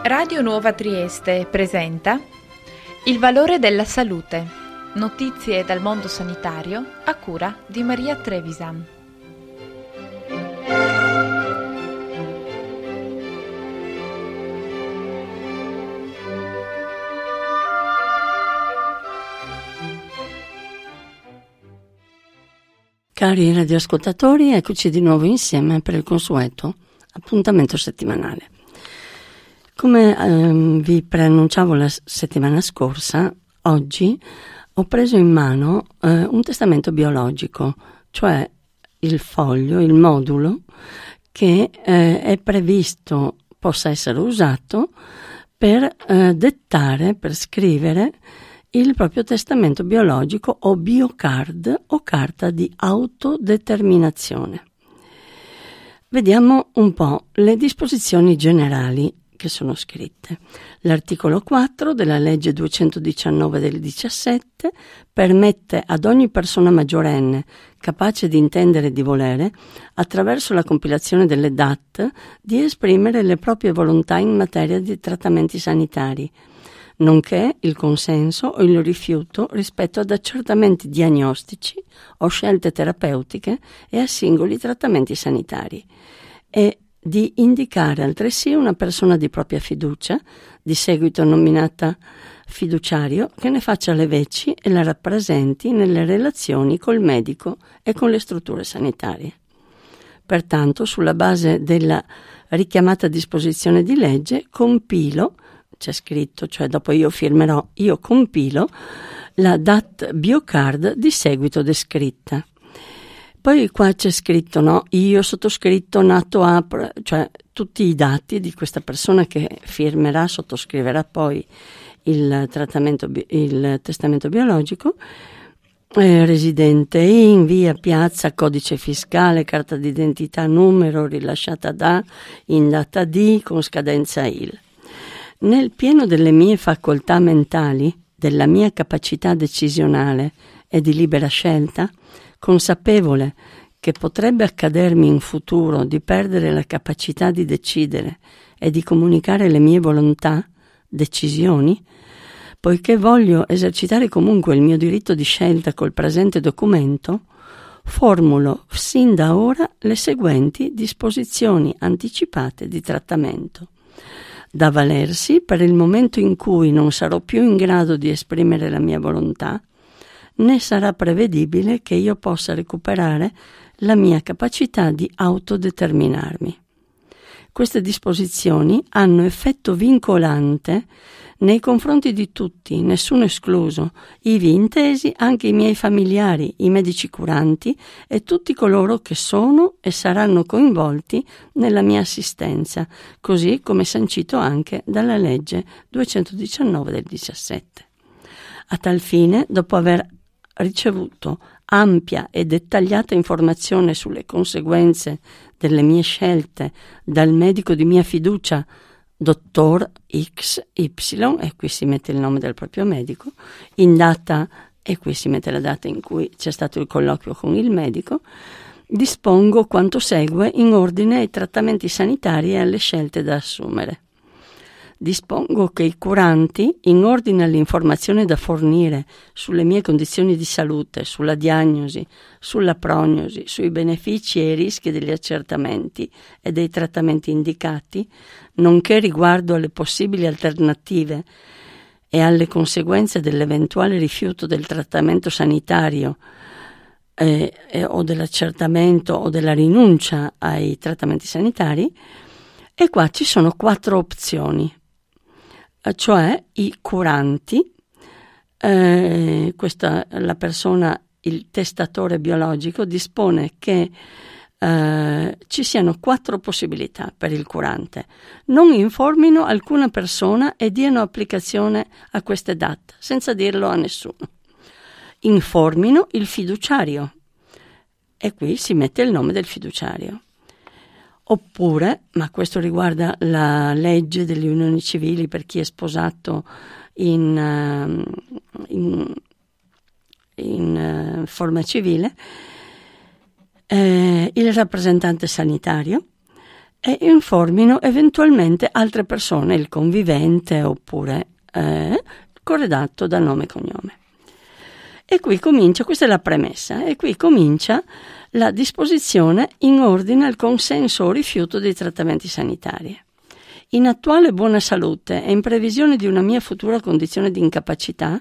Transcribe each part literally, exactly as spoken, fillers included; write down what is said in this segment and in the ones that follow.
Radio Nuova Trieste presenta Il valore della salute. Notizie dal mondo sanitario a cura di Maria Trevisan. Cari radioascoltatori, eccoci di nuovo insieme per il consueto appuntamento settimanale. Come ehm, vi preannunciavo la settimana scorsa, oggi ho preso in mano eh, un testamento biologico, cioè il foglio, il modulo che eh, è previsto possa essere usato per eh, dettare, per scrivere il proprio testamento biologico o biocard o carta di autodeterminazione. Vediamo un po' le disposizioni generali che sono scritte. L'articolo quattro della legge duecentodiciannove del diciassette permette ad ogni persona maggiorenne capace di intendere e di volere, attraverso la compilazione delle D A T, di esprimere le proprie volontà in materia di trattamenti sanitari, nonché il consenso o il rifiuto rispetto ad accertamenti diagnostici o scelte terapeutiche e a singoli trattamenti sanitari, e di indicare altresì una persona di propria fiducia, di seguito nominata fiduciario, che ne faccia le veci e la rappresenti nelle relazioni col medico e con le strutture sanitarie. Pertanto, sulla base della richiamata disposizione di legge, compilo, c'è scritto, cioè dopo io firmerò, io compilo la D A T biocard di seguito descritta. Poi qua c'è scritto, no, io sottoscritto nato a, cioè tutti i dati di questa persona che firmerà, sottoscriverà poi il trattamento, il testamento biologico, eh, residente in via, piazza, codice fiscale, carta d'identità, numero, rilasciata da, in data di, con scadenza I L. Nel pieno delle mie facoltà mentali, della mia capacità decisionale e di libera scelta, consapevole che potrebbe accadermi in futuro di perdere la capacità di decidere e di comunicare le mie volontà, decisioni, poiché voglio esercitare comunque il mio diritto di scelta col presente documento, formulo sin da ora le seguenti disposizioni anticipate di trattamento, da valersi per il momento in cui non sarò più in grado di esprimere la mia volontà, né sarà prevedibile che io possa recuperare la mia capacità di autodeterminarmi. Queste disposizioni hanno effetto vincolante nei confronti di tutti, nessuno escluso, ivi intesi anche i miei familiari, i medici curanti e tutti coloro che sono e saranno coinvolti nella mia assistenza, così come sancito anche dalla legge duecentodiciannove del diciassette. A tal fine, dopo aver ricevuto ampia e dettagliata informazione sulle conseguenze delle mie scelte dal medico di mia fiducia, dottor X Y, e qui si mette il nome del proprio medico, in data, e qui si mette la data in cui c'è stato il colloquio con il medico, dispongo quanto segue in ordine ai trattamenti sanitari e alle scelte da assumere. Dispongo che i curanti, in ordine all'informazione da fornire sulle mie condizioni di salute, sulla diagnosi, sulla prognosi, sui benefici e i rischi degli accertamenti e dei trattamenti indicati, nonché riguardo alle possibili alternative e alle conseguenze dell'eventuale rifiuto del trattamento sanitario eh, eh, o dell'accertamento o della rinuncia ai trattamenti sanitari, e qua ci sono quattro opzioni. Cioè i curanti, eh, questa, la persona, il testatore biologico, dispone che eh, ci siano quattro possibilità per il curante. Non informino alcuna persona e diano applicazione a queste D A T, senza dirlo a nessuno. Informino il fiduciario, e qui si mette il nome del fiduciario. Oppure, ma questo riguarda la legge delle unioni civili per chi è sposato in, in, in forma civile, eh, il rappresentante sanitario, e informino eventualmente altre persone, il convivente oppure eh, corredato da nome e cognome. E qui comincia, questa è la premessa, e qui comincia la disposizione in ordine al consenso o rifiuto dei trattamenti sanitari. In attuale buona salute e in previsione di una mia futura condizione di incapacità,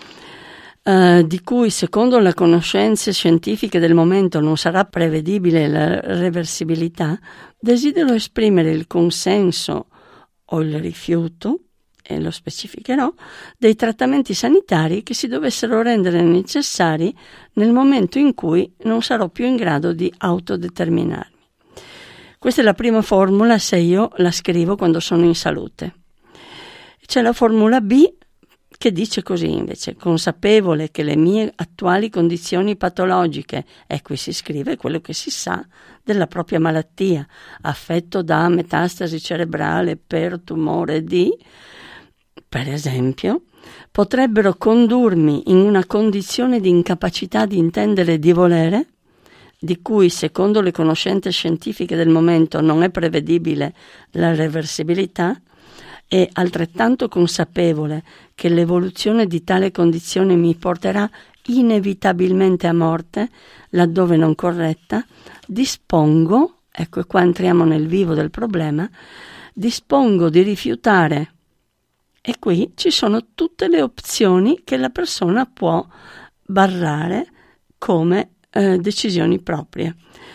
Uh, di cui secondo le conoscenze scientifiche del momento non sarà prevedibile la reversibilità, desidero esprimere il consenso o il rifiuto, e lo specificherò, dei trattamenti sanitari che si dovessero rendere necessari nel momento in cui non sarò più in grado di autodeterminarmi. Questa è la prima formula se io la scrivo quando sono in salute. C'è la formula B, che dice così invece: consapevole che le mie attuali condizioni patologiche, e qui si scrive quello che si sa della propria malattia, affetto da metastasi cerebrale per tumore di, per esempio, potrebbero condurmi in una condizione di incapacità di intendere e di volere, di cui secondo le conoscenze scientifiche del momento non è prevedibile la reversibilità, è altrettanto consapevole che l'evoluzione di tale condizione mi porterà inevitabilmente a morte, laddove non corretta, dispongo, ecco qua entriamo nel vivo del problema, dispongo di rifiutare, e qui ci sono tutte le opzioni che la persona può barrare come eh, decisioni proprie.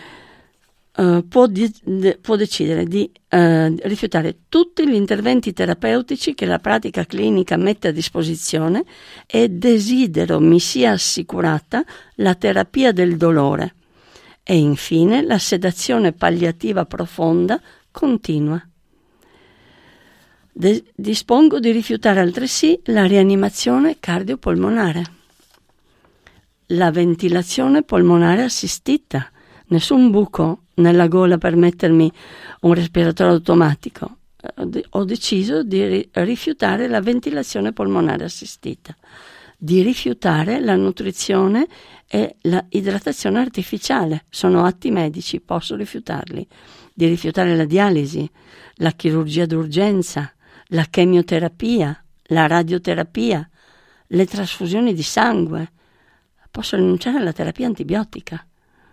Uh, può, di, de, può decidere di uh, rifiutare tutti gli interventi terapeutici che la pratica clinica mette a disposizione e desidero mi sia assicurata la terapia del dolore e infine la sedazione palliativa profonda continua. De- dispongo di rifiutare altresì la rianimazione cardiopolmonare, la ventilazione polmonare assistita, nessun buco nella gola per mettermi un respiratore automatico. Ho deciso di rifiutare la ventilazione polmonare assistita, di rifiutare la nutrizione e la idratazione artificiale. Sono atti medici, posso rifiutarli. Di rifiutare la dialisi, la chirurgia d'urgenza, la chemioterapia, la radioterapia, le trasfusioni di sangue. Posso rinunciare alla terapia antibiotica.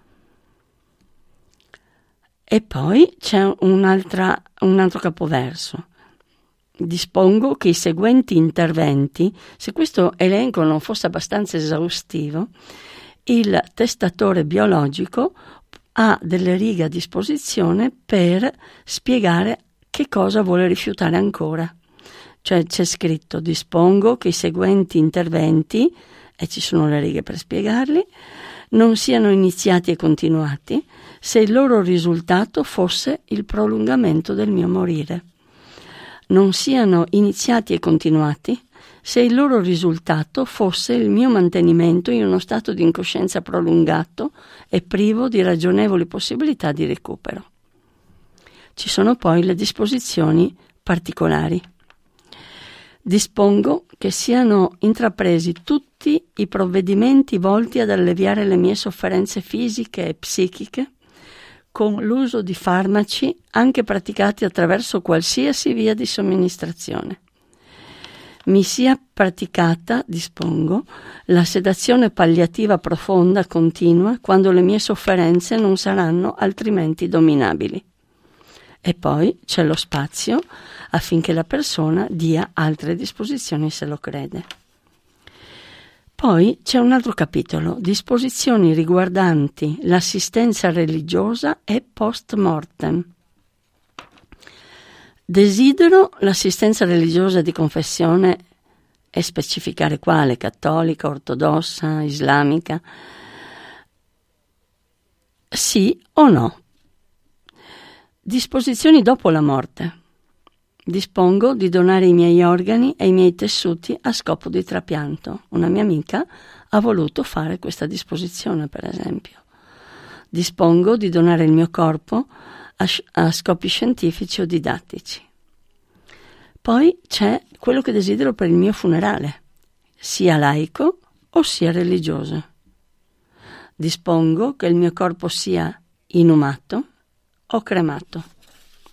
E poi c'è un'altra, un altro capoverso. Dispongo che i seguenti interventi, se questo elenco non fosse abbastanza esaustivo, il testatore biologico ha delle righe a disposizione per spiegare che cosa vuole rifiutare ancora. Cioè c'è scritto: dispongo che i seguenti interventi, e ci sono le righe per spiegarli, non siano iniziati e continuati se il loro risultato fosse il prolungamento del mio morire. Non siano iniziati e continuati se il loro risultato fosse il mio mantenimento in uno stato di incoscienza prolungato e privo di ragionevoli possibilità di recupero. Ci sono poi le disposizioni particolari. Dispongo che siano intrapresi tutti i provvedimenti volti ad alleviare le mie sofferenze fisiche e psichiche con l'uso di farmaci anche praticati attraverso qualsiasi via di somministrazione. Mi sia praticata, dispongo, la sedazione palliativa profonda continua quando le mie sofferenze non saranno altrimenti dominabili. E poi c'è lo spazio affinché la persona dia altre disposizioni se lo crede. Poi c'è un altro capitolo, disposizioni riguardanti l'assistenza religiosa e post mortem. Desidero l'assistenza religiosa di confessione e specificare quale: cattolica, ortodossa, islamica. Sì o no? Disposizioni dopo la morte. Dispongo di donare i miei organi e i miei tessuti a scopo di trapianto. Una mia amica ha voluto fare questa disposizione, per esempio. Dispongo di donare il mio corpo a, a scopi scientifici o didattici. Poi c'è quello che desidero per il mio funerale, sia laico o sia religioso. Dispongo che il mio corpo sia inumato o cremato.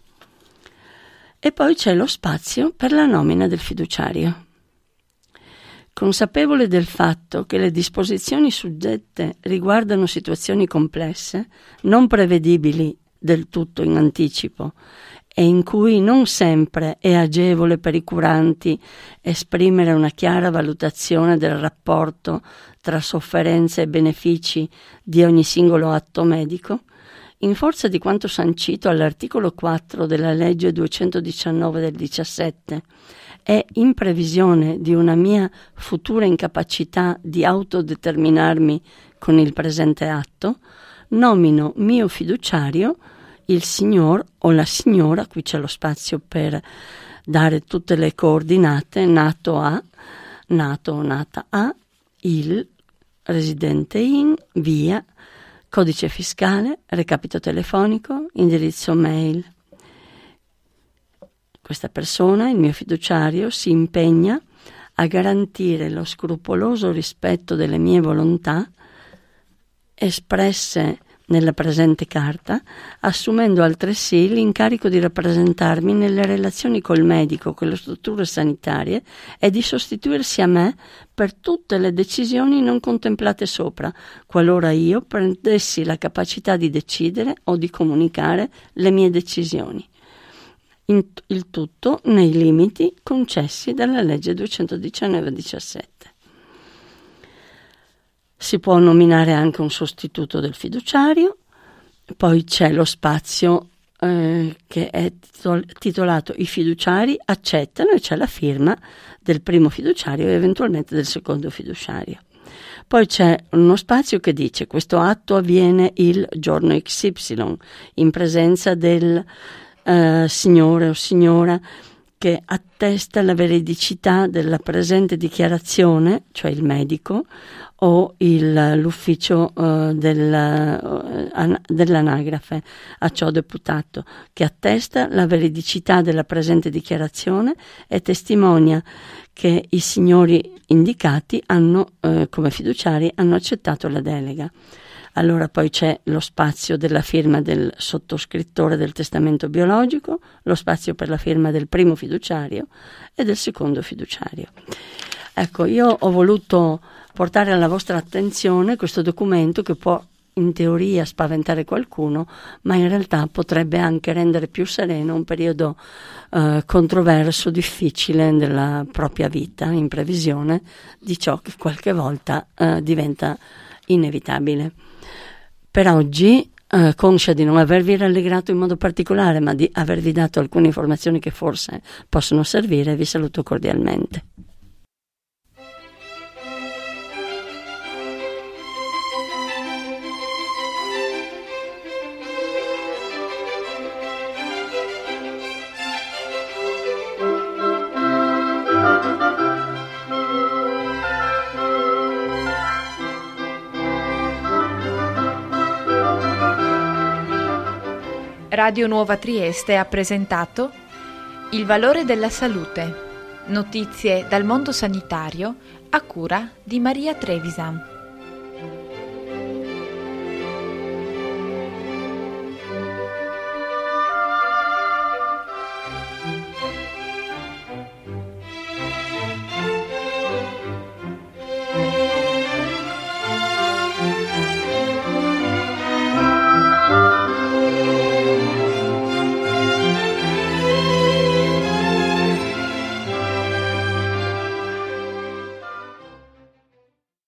E poi c'è lo spazio per la nomina del fiduciario. Consapevole del fatto che le disposizioni suddette riguardano situazioni complesse, non prevedibili del tutto in anticipo, e in cui non sempre è agevole per i curanti esprimere una chiara valutazione del rapporto tra sofferenze e benefici di ogni singolo atto medico, in forza di quanto sancito all'articolo quattro della legge duecentodiciannove del diciassette e in previsione di una mia futura incapacità di autodeterminarmi con il presente atto, nomino mio fiduciario il signor o la signora, qui c'è lo spazio per dare tutte le coordinate, nato a, nato o nata a, il, residente in, via, codice fiscale, recapito telefonico, indirizzo mail. Questa persona, il mio fiduciario, si impegna a garantire lo scrupoloso rispetto delle mie volontà espresse nella presente carta, assumendo altresì l'incarico di rappresentarmi nelle relazioni col medico, con le strutture sanitarie e di sostituirsi a me per tutte le decisioni non contemplate sopra, qualora io prendessi la capacità di decidere o di comunicare le mie decisioni. In, il tutto nei limiti concessi dalla legge duecentodiciannove del diciassette. Si può nominare anche un sostituto del fiduciario, poi c'è lo spazio eh, che è titol- titolato I fiduciari accettano e c'è la firma del primo fiduciario e eventualmente del secondo fiduciario. Poi c'è uno spazio che dice questo atto avviene il giorno X Y in presenza del eh, signore o signora che attesta la veridicità della presente dichiarazione, cioè il medico, o il, l'ufficio uh, del, uh, an, dell'anagrafe a ciò deputato, che attesta la veridicità della presente dichiarazione e testimonia che i signori indicati hanno, uh, come fiduciari hanno accettato la delega. Allora poi c'è lo spazio della firma del sottoscrittore del testamento biologico, lo spazio per la firma del primo fiduciario e del secondo fiduciario. Ecco, io ho voluto portare alla vostra attenzione questo documento che può in teoria spaventare qualcuno, ma in realtà potrebbe anche rendere più sereno un periodo eh, controverso, difficile della propria vita, in previsione di ciò che qualche volta eh, diventa inevitabile. Per oggi, eh, conscia di non avervi rallegrato in modo particolare, ma di avervi dato alcune informazioni che forse possono servire, vi saluto cordialmente. Radio Nuova Trieste ha presentato Il valore della salute. Notizie dal mondo sanitario a cura di Maria Trevisan.